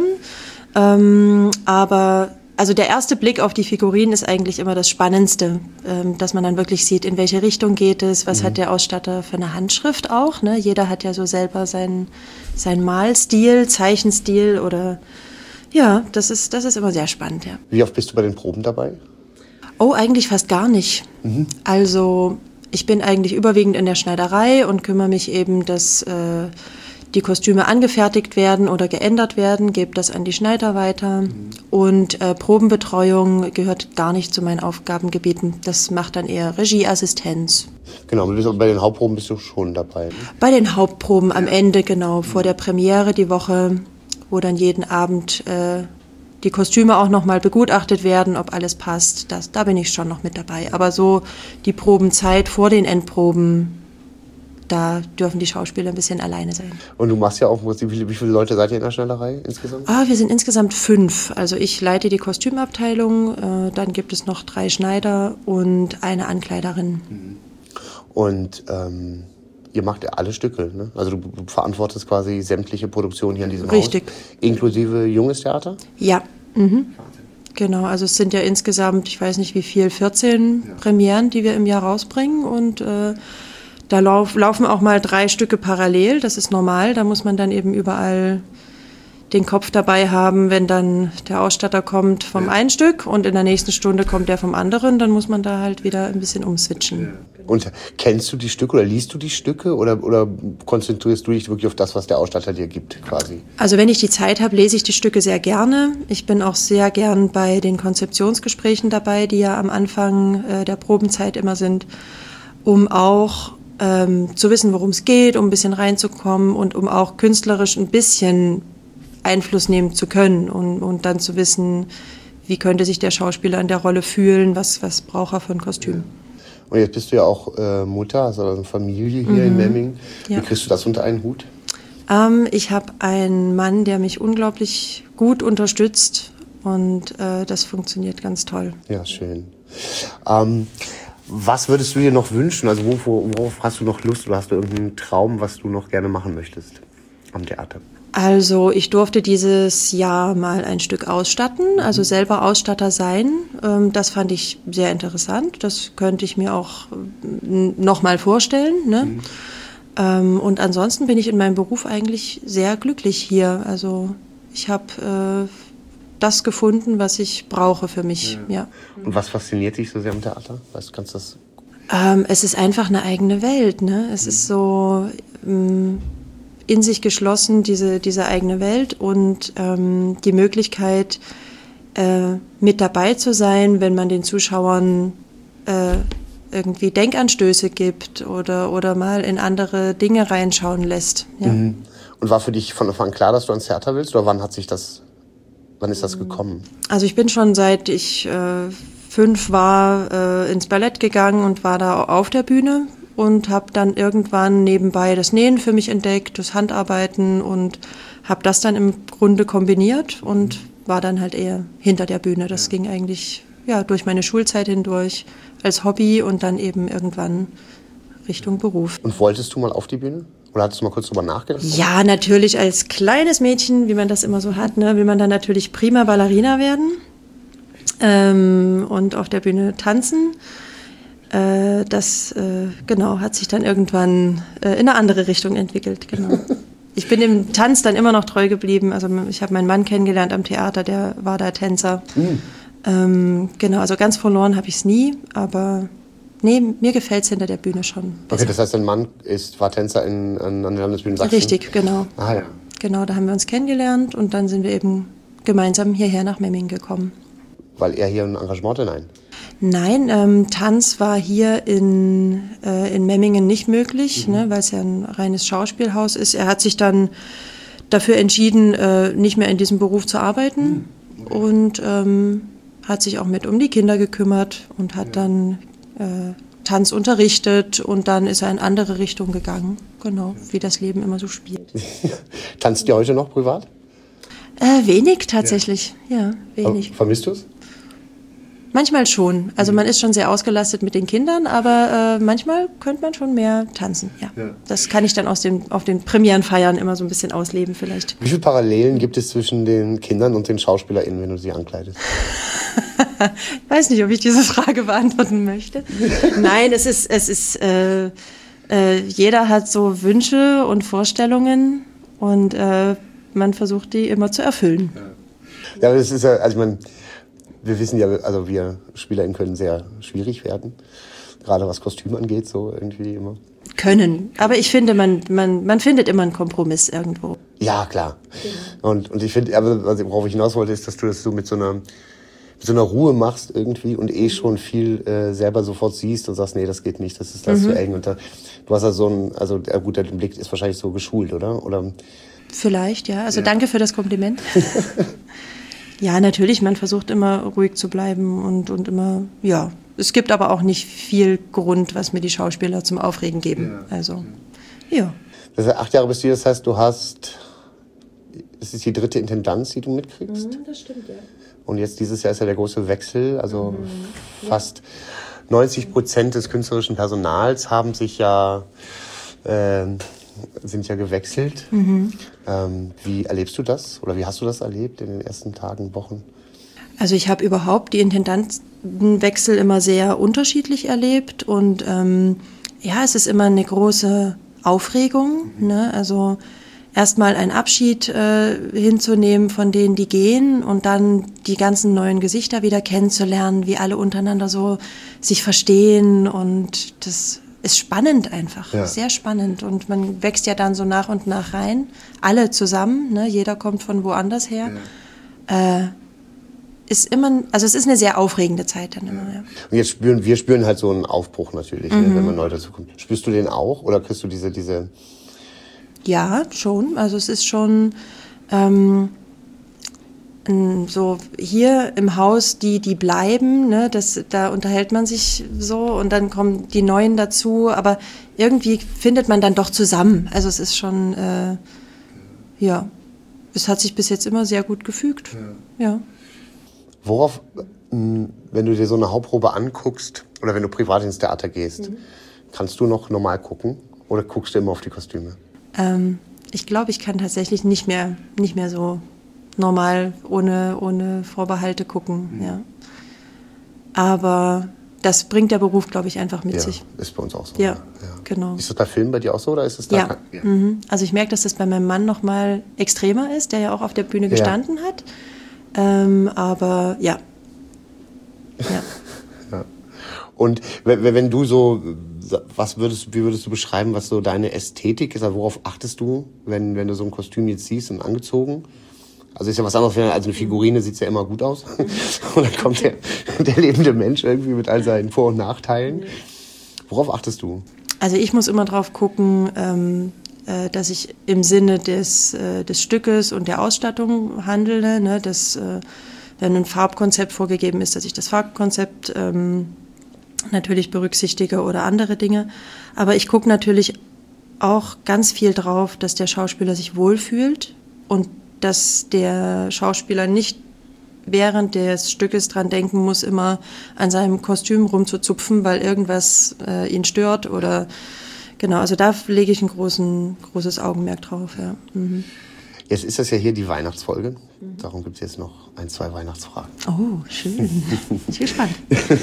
Aber also der erste Blick auf die Figurinen ist eigentlich immer das Spannendste, dass man dann wirklich sieht, in welche Richtung geht es, was hat der Ausstatter für eine Handschrift auch. Ne? Jeder hat ja so selber seinen Malstil, Zeichenstil oder... Ja, das ist immer sehr spannend, ja. Wie oft bist du bei den Proben dabei? Oh, eigentlich fast gar nicht. Also ich bin eigentlich überwiegend in der Schneiderei und kümmere mich eben, dass die Kostüme angefertigt werden oder geändert werden, gebe das an die Schneider weiter. Und Probenbetreuung gehört gar nicht zu meinen Aufgabengebieten. Das macht dann eher Regieassistenz. Genau, bei den Hauptproben bist du schon dabei. Ne? Bei den Hauptproben am Ende, genau, vor der Premiere die Woche, wo dann jeden Abend die Kostüme auch nochmal begutachtet werden, ob alles passt. Da bin ich schon noch mit dabei. Aber so die Probenzeit vor den Endproben, da dürfen die Schauspieler ein bisschen alleine sein. Und du machst ja auch, wie viele Leute seid ihr in der Schneiderei insgesamt? Wir sind insgesamt 5. Also ich leite die Kostümabteilung, dann gibt es noch 3 Schneider und eine Ankleiderin. Und ihr macht ja alle Stücke, ne? Also du verantwortest quasi sämtliche Produktionen hier in diesem Richtig. Haus. Inklusive junges Theater? Ja. Genau, also es sind ja insgesamt, ich weiß nicht wie viel, 14 Premieren, die wir im Jahr rausbringen und da laufen auch mal 3 Stücke parallel, das ist normal, da muss man dann eben überall den Kopf dabei haben, wenn dann der Ausstatter kommt vom einen Stück und in der nächsten Stunde kommt der vom anderen, dann muss man da halt wieder ein bisschen umswitchen. Und kennst du die Stücke oder liest du die Stücke oder konzentrierst du dich wirklich auf das, was der Ausstatter dir gibt quasi? Also wenn ich die Zeit habe, lese ich die Stücke sehr gerne. Ich bin auch sehr gern bei den Konzeptionsgesprächen dabei, die ja am Anfang der Probenzeit immer sind, um auch zu wissen, worum es geht, um ein bisschen reinzukommen und um auch künstlerisch ein bisschen Einfluss nehmen zu können und dann zu wissen, wie könnte sich der Schauspieler in der Rolle fühlen, was braucht er für ein Kostüm. Und jetzt bist du ja auch Mutter, also eine Familie hier in Memmingen. Ja. Wie kriegst du das unter einen Hut? Ich habe einen Mann, der mich unglaublich gut unterstützt und das funktioniert ganz toll. Ja, schön. Was würdest du dir noch wünschen? Also worauf hast du noch Lust oder hast du irgendeinen Traum, was du noch gerne machen möchtest am Theater? Also ich durfte dieses Jahr mal ein Stück ausstatten, also selber Ausstatter sein. Das fand ich sehr interessant. Das könnte ich mir auch noch mal vorstellen. Ne? Und ansonsten bin ich in meinem Beruf eigentlich sehr glücklich hier. Also ich habe das gefunden, was ich brauche für mich. Ja. Und was fasziniert dich so sehr am Theater? Weißt du, kannst du das? Es ist einfach eine eigene Welt. Ne? Es ist so in sich geschlossen, diese eigene Welt und die Möglichkeit, mit dabei zu sein, wenn man den Zuschauern irgendwie Denkanstöße gibt oder mal in andere Dinge reinschauen lässt. Ja. Und war für dich von Anfang an klar, dass du ans Theater willst? Oder wann ist das gekommen? Also ich bin schon seit ich 5 war ins Ballett gegangen und war da auf der Bühne und habe dann irgendwann nebenbei das Nähen für mich entdeckt, das Handarbeiten und habe das dann im Grunde kombiniert und war dann halt eher hinter der Bühne. Das ging eigentlich durch meine Schulzeit hindurch als Hobby und dann eben irgendwann Richtung Beruf. Und wolltest du mal auf die Bühne? Oder hattest du mal kurz drüber nachgedacht? Ja, natürlich als kleines Mädchen, wie man das immer so hat, ne, will man dann natürlich prima Ballerina werden und auf der Bühne tanzen. Das hat sich dann irgendwann in eine andere Richtung entwickelt. Genau. Ich bin dem Tanz dann immer noch treu geblieben. Also ich habe meinen Mann kennengelernt am Theater, der war da Tänzer. Also ganz verloren habe ich es nie, aber nee, mir gefällt es hinter der Bühne schon besser. Okay, das heißt, dein Mann war Tänzer an der Landesbühne Sachsen? Richtig, genau. Ah ja. Genau, da haben wir uns kennengelernt und dann sind wir eben gemeinsam hierher nach Memmingen gekommen. Weil er hier ein Engagement hatte? Nein, Tanz war hier in Memmingen nicht möglich, ne, weil es ja ein reines Schauspielhaus ist. Er hat sich dann dafür entschieden, nicht mehr in diesem Beruf zu arbeiten und hat sich auch mit um die Kinder gekümmert und hat dann Tanz unterrichtet und dann ist er in andere Richtung gegangen, genau, wie das Leben immer so spielt. Tanzt ihr heute noch privat? Wenig tatsächlich, ja wenig. Vermisst du es? Manchmal schon. Also man ist schon sehr ausgelastet mit den Kindern, aber manchmal könnte man schon mehr tanzen. Ja. Das kann ich dann auf den Premierenfeiern immer so ein bisschen ausleben vielleicht. Wie viele Parallelen gibt es zwischen den Kindern und den SchauspielerInnen, wenn du sie ankleidest? Ich weiß nicht, ob ich diese Frage beantworten möchte. Nein, es ist jeder hat so Wünsche und Vorstellungen und man versucht die immer zu erfüllen. Ja, aber das ist ja, also ich meine, wir wissen ja, also wir SpielerInnen können sehr schwierig werden. Gerade was Kostüm angeht, so irgendwie immer. Können. Aber ich finde, man findet immer einen Kompromiss irgendwo. Ja, klar. Genau. Und ich finde, aber worauf ich hinaus wollte, ist, dass du das so mit so einer Ruhe machst irgendwie und schon viel selber sofort siehst und sagst, nee, das geht nicht, das ist zu eng. Und du hast ja der Blick ist wahrscheinlich so geschult, oder? Vielleicht, ja. Also danke für das Kompliment. Ja, natürlich, man versucht immer ruhig zu bleiben und immer, ja. Es gibt aber auch nicht viel Grund, was mir die Schauspieler zum Aufregen geben. Ja. Also, ja. Das heißt, 8 Jahre bist du hier, das heißt, es ist die 3. Intendanz, die du mitkriegst? Das stimmt, ja. Und jetzt dieses Jahr ist ja der große Wechsel, also fast 90% des künstlerischen Personals sind ja gewechselt. Wie erlebst du das oder wie hast du das erlebt in den ersten Tagen, Wochen? Also ich habe überhaupt die Intendantenwechsel immer sehr unterschiedlich erlebt und es ist immer eine große Aufregung, ne? Also erstmal einen Abschied hinzunehmen von denen, die gehen und dann die ganzen neuen Gesichter wieder kennenzulernen, wie alle untereinander so sich verstehen und das ist spannend einfach, sehr spannend und man wächst ja dann so nach und nach rein, alle zusammen, ne? Jeder kommt von woanders her. Es ist eine sehr aufregende Zeit dann immer. Ja. Und jetzt wir spüren halt so einen Aufbruch natürlich, ne, wenn man neu dazu kommt. Spürst du den auch oder kriegst du diese? Ja, schon. Also es ist schon so hier im Haus, die bleiben, ne, da unterhält man sich so und dann kommen die Neuen dazu, aber irgendwie findet man dann doch zusammen. Also es ist schon, es hat sich bis jetzt immer sehr gut gefügt. Ja. Worauf, wenn du dir so eine Hauptprobe anguckst oder wenn du privat ins Theater gehst, kannst du noch normal gucken oder guckst du immer auf die Kostüme? Ich glaube, ich kann tatsächlich nicht mehr so normal ohne Vorbehalte gucken. Ja. Aber das bringt der Beruf, glaube ich, einfach mit sich. Ist bei uns auch so. Ja, genau. Ist das bei Filmen bei dir auch so oder ist es da? Ja. Also ich merke, dass das bei meinem Mann noch mal extremer ist, der ja auch auf der Bühne gestanden hat. Aber ja. Und wenn du so, wie würdest du beschreiben, was so deine Ästhetik ist? Also worauf achtest du, wenn du so ein Kostüm jetzt siehst und angezogen? Also ist ja was anderes, als eine Figurine sieht's ja immer gut aus. Und dann kommt der lebende Mensch irgendwie mit all seinen Vor- und Nachteilen. Worauf achtest du? Also ich muss immer drauf gucken, dass ich im Sinne des Stückes und der Ausstattung handle, ne? Dass, wenn ein Farbkonzept vorgegeben ist, dass ich das Farbkonzept natürlich berücksichtige oder andere Dinge. Aber ich gucke natürlich auch ganz viel drauf, dass der Schauspieler sich wohlfühlt und dass der Schauspieler nicht während des Stückes dran denken muss, immer an seinem Kostüm rumzuzupfen, weil irgendwas ihn stört oder genau, also da lege ich ein großes Augenmerk drauf. Ja. Mhm. Jetzt ist das ja hier die Weihnachtsfolge. Darum gibt es jetzt noch 1-2 Weihnachtsfragen. Oh, schön. Bin ich gespannt.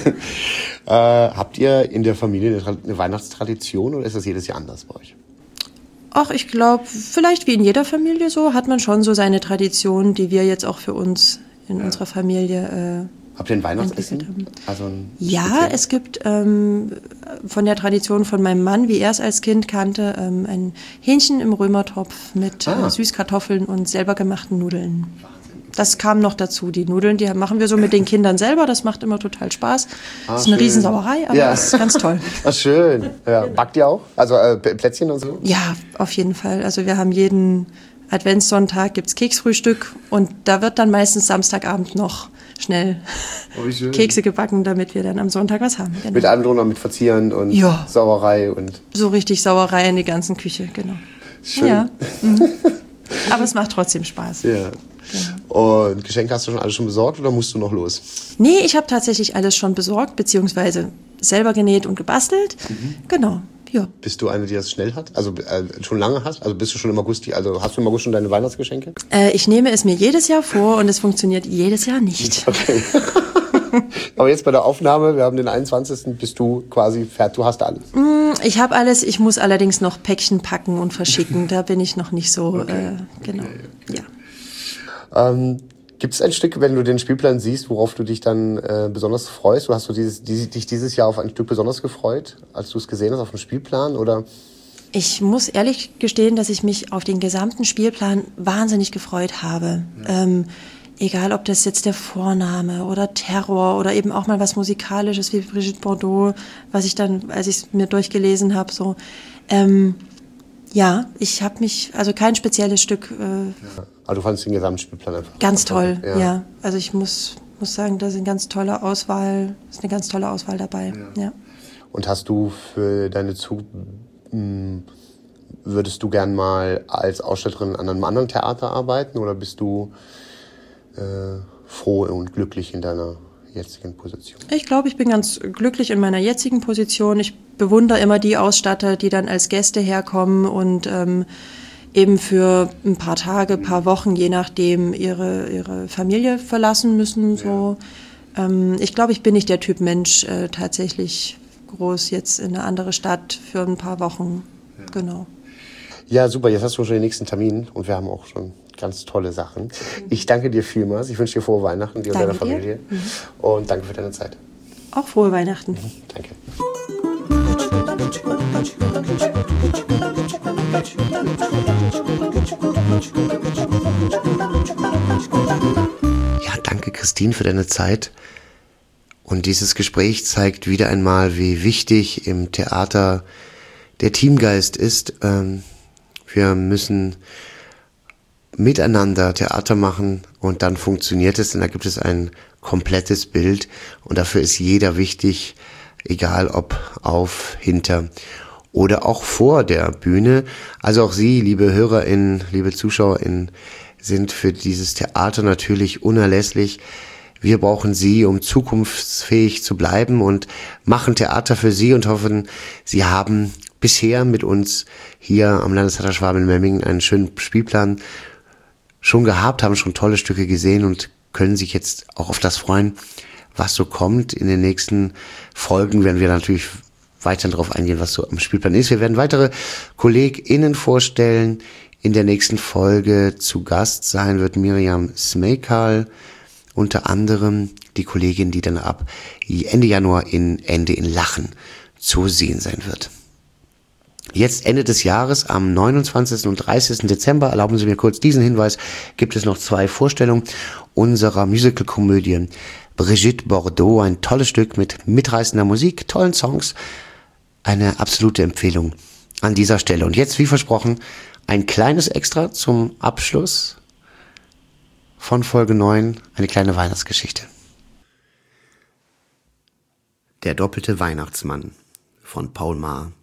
Habt ihr in der Familie eine Weihnachtstradition oder ist das jedes Jahr anders bei euch? Ach, ich glaube, vielleicht wie in jeder Familie so, hat man schon so seine Tradition, die wir jetzt auch für uns in unserer Familie habt ihr ein Weihnachtsessen? Also es gibt von der Tradition von meinem Mann, wie er es als Kind kannte, ein Hähnchen im Römertopf mit Süßkartoffeln und selber gemachten Nudeln. Das kam noch dazu. Die Nudeln, die machen wir so mit den Kindern selber. Das macht immer total Spaß. Das ist eine Riesensauerei, aber das ist ganz toll. Ach, schön. Ja. Backt ihr auch? Also Plätzchen und so? Ja, auf jeden Fall. Also wir haben jeden Adventssonntag gibt's Keksfrühstück und da wird dann meistens Samstagabend noch schnell Kekse gebacken, damit wir dann am Sonntag was haben. Genau. Mit allem drunter, mit Verzieren und Sauerei und... So richtig Sauerei in die ganzen Küche, genau. Schön. Ja. Aber es macht trotzdem Spaß. Ja. Genau. Und Geschenke hast du alles schon besorgt oder musst du noch los? Nee, ich habe tatsächlich alles schon besorgt, beziehungsweise selber genäht und gebastelt. Genau. Ja. Bist du eine, die das schnell hat? Also schon lange hast? Also bist du schon im August, also hast du im August schon deine Weihnachtsgeschenke? Ich nehme es mir jedes Jahr vor und es funktioniert jedes Jahr nicht. Okay. Aber jetzt bei der Aufnahme, wir haben den 21. bist du quasi fertig, du hast alles. Ich habe alles, ich muss allerdings noch Päckchen packen und verschicken. Da bin ich noch nicht so, genau. Okay. Ja. Gibt es ein Stück, wenn du den Spielplan siehst, worauf du dich dann besonders freust? Hast du dich dieses Jahr auf ein Stück besonders gefreut, als du es gesehen hast auf dem Spielplan? Oder? Ich muss ehrlich gestehen, dass ich mich auf den gesamten Spielplan wahnsinnig gefreut habe. Ja. Egal, ob das jetzt der Vorname oder Terror oder eben auch mal was Musikalisches wie Brigitte Bardot, was ich dann, als ich es mir durchgelesen habe, so. Ja, ich habe mich, also kein spezielles Stück. Aber du fandest den Gesamtspielplan einfach ganz toll, ja. Also ich muss sagen, da ist eine ganz tolle Auswahl dabei. Ja. Und hast du für deine würdest du gern mal als Ausstatterin an einem anderen Theater arbeiten oder bist du froh und glücklich in deiner jetzigen Position? Ich glaube, ich bin ganz glücklich in meiner jetzigen Position. Ich bewundere immer die Ausstatter, die dann als Gäste herkommen und eben für ein paar Tage, ein paar Wochen, je nachdem, ihre Familie verlassen müssen. So. Ich glaube, ich bin nicht der Typ Mensch, tatsächlich groß jetzt in eine andere Stadt für ein paar Wochen. Ja. Genau. Ja, super. Jetzt hast du schon den nächsten Termin und wir haben auch schon ganz tolle Sachen. Ich danke dir vielmals. Ich wünsche dir frohe Weihnachten, dir und deiner Familie. Und danke für deine Zeit. Auch frohe Weihnachten. Danke. Ja, danke Christine für deine Zeit. Und dieses Gespräch zeigt wieder einmal, wie wichtig im Theater der Teamgeist ist. Wir müssen miteinander Theater machen und dann funktioniert es, und da gibt es ein komplettes Bild und dafür ist jeder wichtig, egal ob auf, hinter oder auch vor der Bühne. Also auch Sie, liebe HörerInnen, liebe ZuschauerInnen, sind für dieses Theater natürlich unerlässlich. Wir brauchen Sie, um zukunftsfähig zu bleiben und machen Theater für Sie und hoffen, Sie haben bisher mit uns hier am Landestheater Schwaben-Memmingen einen schönen Spielplan schon gehabt, haben schon tolle Stücke gesehen und können sich jetzt auch auf das freuen, was so kommt. In den nächsten Folgen werden wir natürlich weiter darauf eingehen, was so am Spielplan ist. Wir werden weitere KollegInnen vorstellen. In der nächsten Folge zu Gast sein wird Miriam Smejkal, unter anderem die Kollegin, die dann ab Ende Januar in Ende in Lachen zu sehen sein wird. Jetzt Ende des Jahres, am 29. und 30. Dezember, erlauben Sie mir kurz diesen Hinweis, gibt es noch 2 Vorstellungen unserer Musical-Komödie Brigitte Bardot, ein tolles Stück mit mitreißender Musik, tollen Songs, eine absolute Empfehlung an dieser Stelle. Und jetzt, wie versprochen, ein kleines Extra zum Abschluss von Folge 9, eine kleine Weihnachtsgeschichte. Der doppelte Weihnachtsmann von Paul Maar.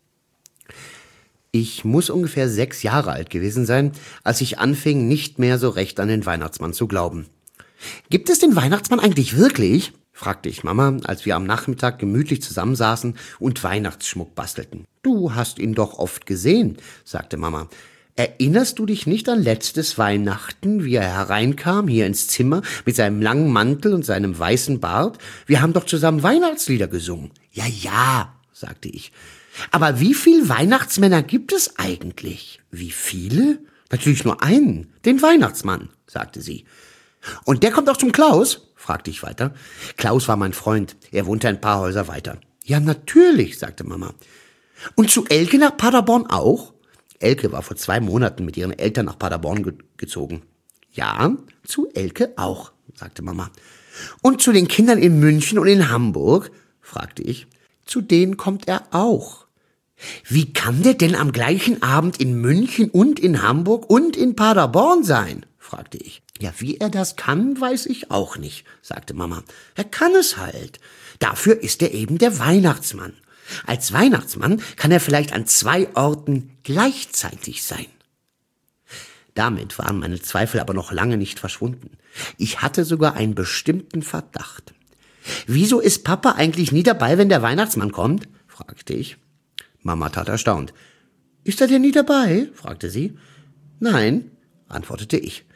Ich muss ungefähr 6 Jahre alt gewesen sein, als ich anfing, nicht mehr so recht an den Weihnachtsmann zu glauben. »Gibt es den Weihnachtsmann eigentlich wirklich?« fragte ich Mama, als wir am Nachmittag gemütlich zusammensaßen und Weihnachtsschmuck bastelten. »Du hast ihn doch oft gesehen«, sagte Mama. »Erinnerst du dich nicht an letztes Weihnachten, wie er hereinkam hier ins Zimmer mit seinem langen Mantel und seinem weißen Bart? Wir haben doch zusammen Weihnachtslieder gesungen.« »Ja, sagte ich. »Aber wie viele Weihnachtsmänner gibt es eigentlich?« »Wie viele?« »Natürlich nur einen, den Weihnachtsmann«, sagte sie. »Und der kommt auch zum Klaus?« fragte ich weiter. Klaus war mein Freund, er wohnte ein paar Häuser weiter. »Ja, natürlich«, sagte Mama. »Und zu Elke nach Paderborn auch?« Elke war vor 2 Monaten mit ihren Eltern nach Paderborn gezogen. »Ja, zu Elke auch«, sagte Mama. »Und zu den Kindern in München und in Hamburg?« fragte ich. »Zu denen kommt er auch.« »Wie kann der denn am gleichen Abend in München und in Hamburg und in Paderborn sein?« fragte ich. »Ja, wie er das kann, weiß ich auch nicht«, sagte Mama. »Er kann es halt. Dafür ist er eben der Weihnachtsmann. Als Weihnachtsmann kann er vielleicht an 2 Orten gleichzeitig sein.« Damit waren meine Zweifel aber noch lange nicht verschwunden. Ich hatte sogar einen bestimmten Verdacht. »Wieso ist Papa eigentlich nie dabei, wenn der Weihnachtsmann kommt?« fragte ich. Mama tat erstaunt. »Ist er denn nie dabei?« fragte sie. »Nein«, antwortete ich.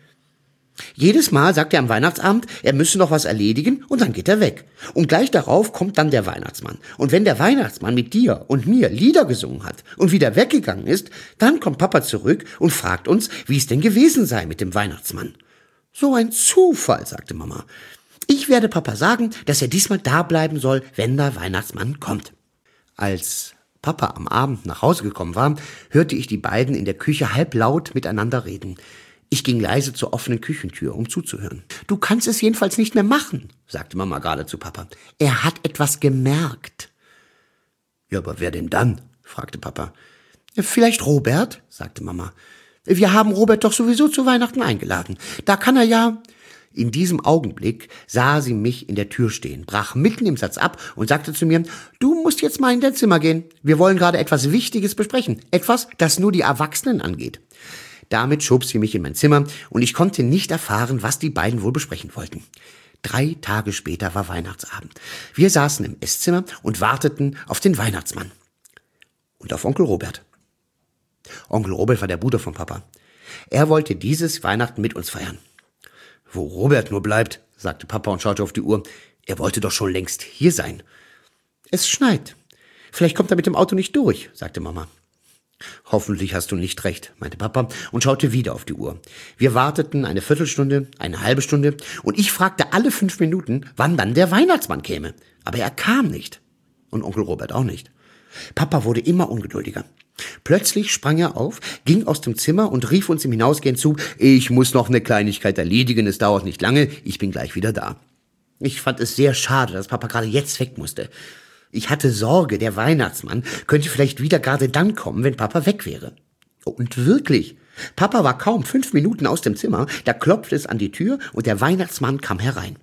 Jedes Mal sagt er am Weihnachtsabend, er müsse noch was erledigen und dann geht er weg. Und gleich darauf kommt dann der Weihnachtsmann. Und wenn der Weihnachtsmann mit dir und mir Lieder gesungen hat und wieder weggegangen ist, dann kommt Papa zurück und fragt uns, wie es denn gewesen sei mit dem Weihnachtsmann. »So ein Zufall«, sagte Mama. »Ich werde Papa sagen, dass er diesmal da bleiben soll, wenn der Weihnachtsmann kommt.« Als Papa am Abend nach Hause gekommen war, hörte ich die beiden in der Küche halblaut miteinander reden. Ich ging leise zur offenen Küchentür, um zuzuhören. »Du kannst es jedenfalls nicht mehr machen«, sagte Mama gerade zu Papa. »Er hat etwas gemerkt.« »Ja, aber wer denn dann?«, fragte Papa. »Vielleicht Robert«, sagte Mama. »Wir haben Robert doch sowieso zu Weihnachten eingeladen. Da kann er ja...« In diesem Augenblick sah sie mich in der Tür stehen, brach mitten im Satz ab und sagte zu mir, »Du musst jetzt mal in dein Zimmer gehen. Wir wollen gerade etwas Wichtiges besprechen. Etwas, das nur die Erwachsenen angeht.« Damit schob sie mich in mein Zimmer und ich konnte nicht erfahren, was die beiden wohl besprechen wollten. 3 Tage später war Weihnachtsabend. Wir saßen im Esszimmer und warteten auf den Weihnachtsmann. Und auf Onkel Robert. Onkel Robert war der Bruder von Papa. Er wollte dieses Weihnachten mit uns feiern. »Wo Robert nur bleibt«, sagte Papa und schaute auf die Uhr. »Er wollte doch schon längst hier sein.« »Es schneit. Vielleicht kommt er mit dem Auto nicht durch«, sagte Mama. »Hoffentlich hast du nicht recht«, meinte Papa und schaute wieder auf die Uhr. Wir warteten eine Viertelstunde, eine halbe Stunde und ich fragte alle 5 Minuten, wann dann der Weihnachtsmann käme. Aber er kam nicht. Und Onkel Robert auch nicht. Papa wurde immer ungeduldiger. Plötzlich sprang er auf, ging aus dem Zimmer und rief uns im Hinausgehen zu, »Ich muss noch eine Kleinigkeit erledigen, es dauert nicht lange, ich bin gleich wieder da.« Ich fand es sehr schade, dass Papa gerade jetzt weg musste. Ich hatte Sorge, der Weihnachtsmann könnte vielleicht wieder gerade dann kommen, wenn Papa weg wäre. Und wirklich, Papa war kaum 5 Minuten aus dem Zimmer, da klopfte es an die Tür und der Weihnachtsmann kam herein.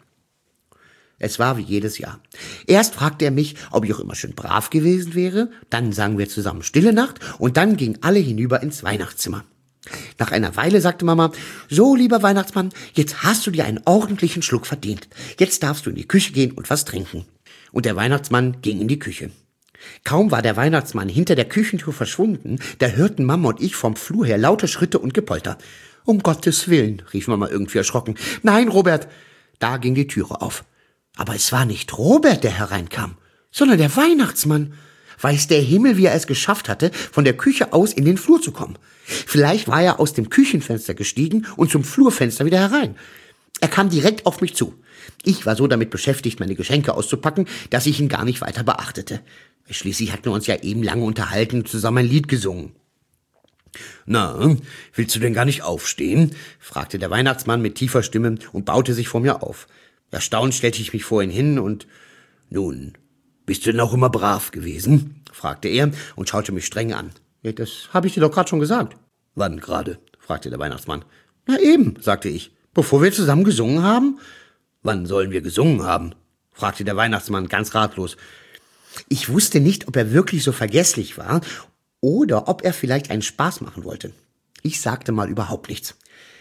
Es war wie jedes Jahr. Erst fragte er mich, ob ich auch immer schön brav gewesen wäre, dann sangen wir zusammen Stille Nacht und dann gingen alle hinüber ins Weihnachtszimmer. Nach einer Weile sagte Mama, »So, lieber Weihnachtsmann, jetzt hast du dir einen ordentlichen Schluck verdient. Jetzt darfst du in die Küche gehen und was trinken.« Und der Weihnachtsmann ging in die Küche. Kaum war der Weihnachtsmann hinter der Küchentür verschwunden, da hörten Mama und ich vom Flur her laute Schritte und Gepolter. »Um Gottes Willen«, rief Mama irgendwie erschrocken. »Nein, Robert!« Da ging die Türe auf. Aber es war nicht Robert, der hereinkam, sondern der Weihnachtsmann. Weiß der Himmel, wie er es geschafft hatte, von der Küche aus in den Flur zu kommen. Vielleicht war er aus dem Küchenfenster gestiegen und zum Flurfenster wieder herein. Er kam direkt auf mich zu. Ich war so damit beschäftigt, meine Geschenke auszupacken, dass ich ihn gar nicht weiter beachtete. Schließlich hatten wir uns ja eben lange unterhalten und zusammen ein Lied gesungen. »Na, willst du denn gar nicht aufstehen?« fragte der Weihnachtsmann mit tiefer Stimme und baute sich vor mir auf. Erstaunt stellte ich mich vor ihn hin und »Nun, bist du denn auch immer brav gewesen?« fragte er und schaute mich streng an. »Ja, das habe ich dir doch gerade schon gesagt.« »Wann gerade?« fragte der Weihnachtsmann. »Na eben«, sagte ich, »bevor wir zusammen gesungen haben.« »Wann sollen wir gesungen haben?« fragte der Weihnachtsmann ganz ratlos. Ich wusste nicht, ob er wirklich so vergesslich war oder ob er vielleicht einen Spaß machen wollte. Ich sagte mal überhaupt nichts.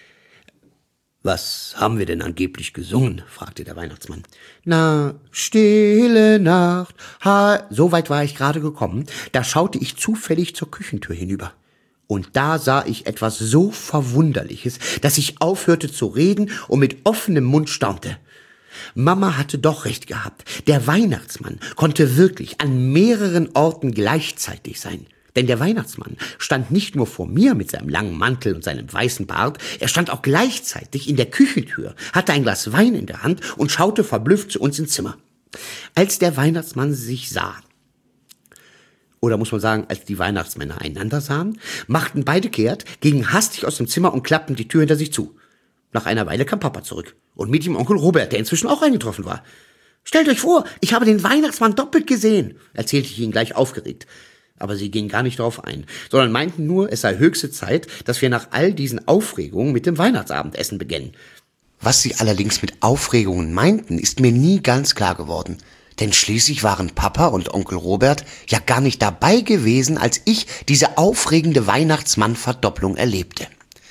»Was haben wir denn angeblich gesungen?« fragte der Weihnachtsmann. »Na, stille Nacht.« So weit war ich gerade gekommen, da schaute ich zufällig zur Küchentür hinüber. Und da sah ich etwas so Verwunderliches, dass ich aufhörte zu reden und mit offenem Mund staunte. Mama hatte doch recht gehabt. Der Weihnachtsmann konnte wirklich an mehreren Orten gleichzeitig sein. Denn der Weihnachtsmann stand nicht nur vor mir mit seinem langen Mantel und seinem weißen Bart, er stand auch gleichzeitig in der Küchentür, hatte ein Glas Wein in der Hand und schaute verblüfft zu uns ins Zimmer. Als der Weihnachtsmann sich sah, oder muss man sagen, als die Weihnachtsmänner einander sahen, machten beide kehrt, gingen hastig aus dem Zimmer und klappten die Tür hinter sich zu. Nach einer Weile kam Papa zurück und mit ihm Onkel Robert, der inzwischen auch eingetroffen war. »Stellt euch vor, ich habe den Weihnachtsmann doppelt gesehen«, erzählte ich ihnen gleich aufgeregt. Aber sie gingen gar nicht darauf ein, sondern meinten nur, es sei höchste Zeit, dass wir nach all diesen Aufregungen mit dem Weihnachtsabendessen beginnen. Was sie allerdings mit Aufregungen meinten, ist mir nie ganz klar geworden. Denn schließlich waren Papa und Onkel Robert ja gar nicht dabei gewesen, als ich diese aufregende Weihnachtsmann-Verdopplung erlebte.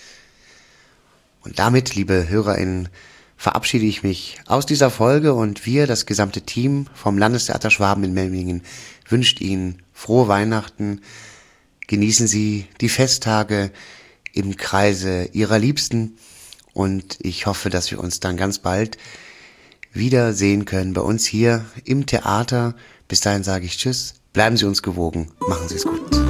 Und damit, liebe HörerInnen, verabschiede ich mich aus dieser Folge und wir, das gesamte Team vom Landestheater Schwaben in Memmingen, wünscht Ihnen frohe Weihnachten. Genießen Sie die Festtage im Kreise Ihrer Liebsten und ich hoffe, dass wir uns dann ganz bald wiedersehen können bei uns hier im Theater. Bis dahin sage ich Tschüss, bleiben Sie uns gewogen, machen Sie es gut.